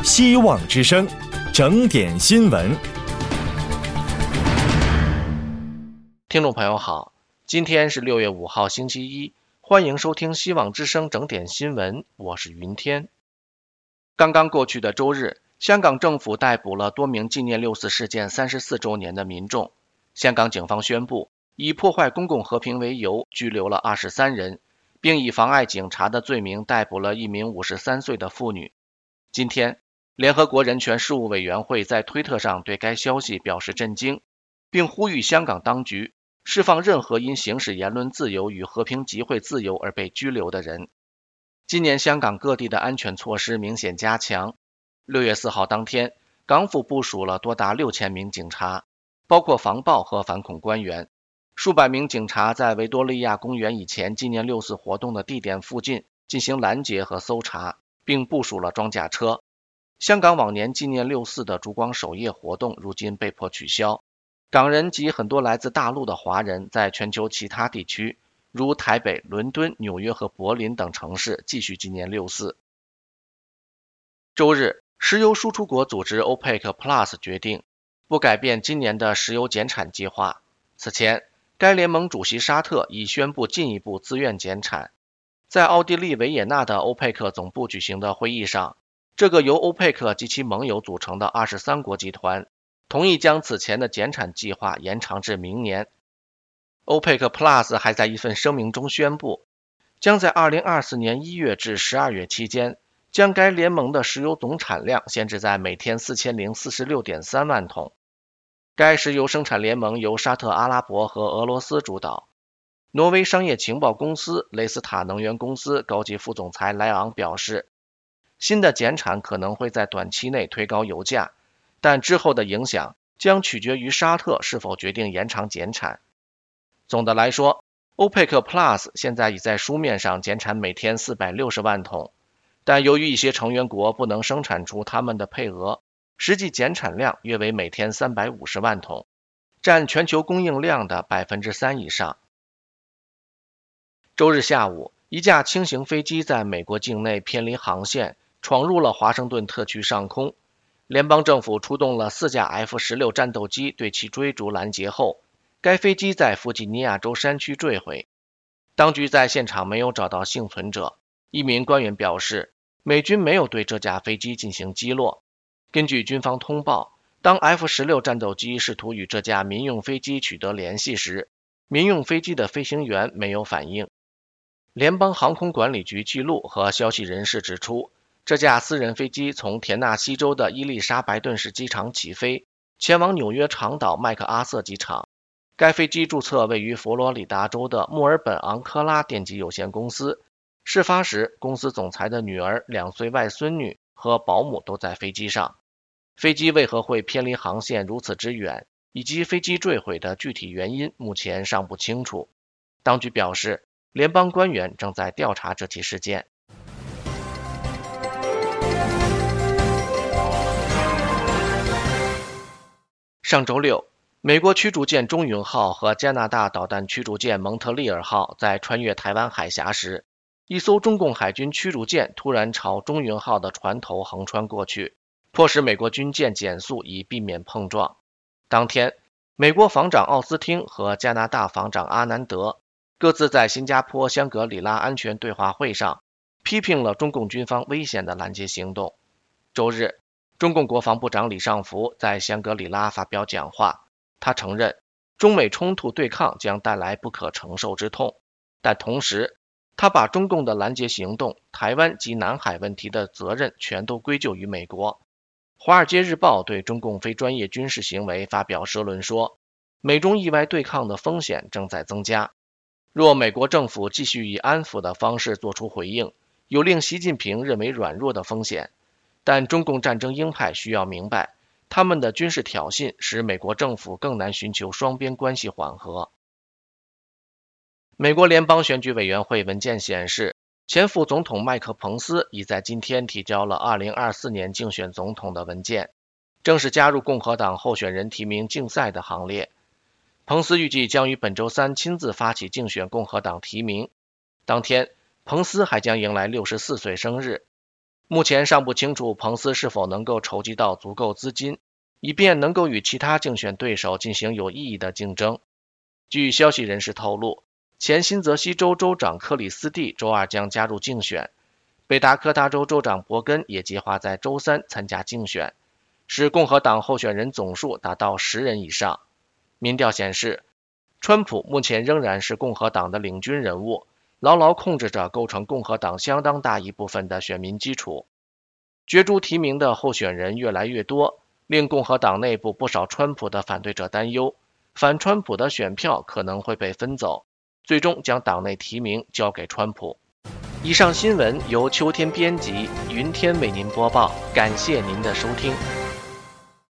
希望之声，整点新闻。 听众朋友好，今天是6月5号星期一，欢迎收听希望之声整点新闻，我是云天。刚刚过去的周日，香港政府逮捕了多名纪念六四事件34周年的民众。香港警方宣布，以破坏公共和平为由，拘留了23人，并以妨碍警察的罪名逮捕了一名53岁的妇女。今天，联合国人权事务委员会在推特上对该消息表示震惊，并呼吁香港当局释放任何因行使言论自由与和平集会自由而被拘留的人。今年香港各地的安全措施明显加强。6月4号当天，港府部署了多达6000名警察，包括防暴和反恐官员。数百名警察在维多利亚公园以前纪念六四活动的地点附近进行拦截和搜查，并部署了装甲车。香港往年纪念六四的烛光守夜活动如今被迫取消。港人及很多来自大陆的华人在全球其他地区，如台北、伦敦、纽约和柏林等城市继续纪念六四。周日，石油输出国组织 OPEC Plus 决定不改变今年的石油减产计划。此前，该联盟主席沙特已宣布进一步自愿减产。在奥地利维也纳的 OPEC 总部举行的会议上，这个由 OPEC 及其盟友组成的23国集团同意将此前的减产计划延长至明年。OPEC Plus 还在一份声明中宣布，将在2024年1月至12月期间，将该联盟的石油总产量限制在每天4046.3万桶。该石油生产联盟由沙特阿拉伯和俄罗斯主导。挪威商业情报公司雷斯塔能源公司高级副总裁莱昂表示，新的减产可能会在短期内推高油价，但之后的影响将取决于沙特是否决定延长减产。总的来说， OPEC Plus 现在已在书面上减产每天460万桶，但由于一些成员国不能生产出他们的配额，实际减产量约为每天350万桶，占全球供应量的 3% 以上。周日下午，一架轻型飞机在美国境内偏离航线，闯入了华盛顿特区上空。联邦政府出动了4架 F-16 战斗机对其追逐拦截后，该飞机在弗吉尼亚州山区坠毁。当局在现场没有找到幸存者。一名官员表示，美军没有对这架飞机进行击落。根据军方通报，当 F-16 战斗机试图与这架民用飞机取得联系时，民用飞机的飞行员没有反应。联邦航空管理局记录和消息人士指出，这架私人飞机从田纳西州的伊丽莎白顿市机场起飞，前往纽约长岛麦克阿瑟机场。该飞机注册位于佛罗里达州的墨尔本昂科拉电机有限公司。事发时，公司总裁的女儿、2岁外孙女和保姆都在飞机上。飞机为何会偏离航线如此之远，以及飞机坠毁的具体原因目前尚不清楚。当局表示，联邦官员正在调查这起事件。上周六，美国驱逐舰中云号和加拿大导弹驱逐舰蒙特利尔号在穿越台湾海峡时，一艘中共海军驱逐舰突然朝中云号的船头横穿过去，迫使美国军舰减速以避免碰撞。当天，美国防长奥斯汀和加拿大防长阿南德各自在新加坡香格里拉安全对话会上批评了中共军方危险的拦截行动。周日，中共国防部长李尚福在香格里拉发表讲话，他承认中美冲突对抗将带来不可承受之痛，但同时他把中共的拦截行动、台湾及南海问题的责任全都归咎于美国。华尔街日报对中共非专业军事行为发表社论说，美中意外对抗的风险正在增加。若美国政府继续以安抚的方式做出回应，有令习近平认为软弱的风险。但中共战争鹰派需要明白，他们的军事挑衅使美国政府更难寻求双边关系缓和。美国联邦选举委员会文件显示，前副总统麦克彭斯已在今天提交了2024年竞选总统的文件，正式加入共和党候选人提名竞赛的行列。彭斯预计将于本周三亲自发起竞选共和党提名。当天，彭斯还将迎来64岁生日。 目前尚不清楚彭斯是否能够筹集到足够资金，以便能够与其他竞选对手进行有意义的竞争。据消息人士透露，前新泽西州州长克里斯蒂周二将加入竞选，北达科他州州长伯根也计划在周三参加竞选，使共和党候选人总数达到10人以上。民调显示，川普目前仍然是共和党的领军人物，牢牢控制着构成共和党相当大一部分的选民基础。角逐提名的候选人越来越多，令共和党内部不少川普的反对者担忧，反川普的选票可能会被分走，最终将党内提名交给川普。以上新闻由秋天编辑，云天为您播报，感谢您的收听。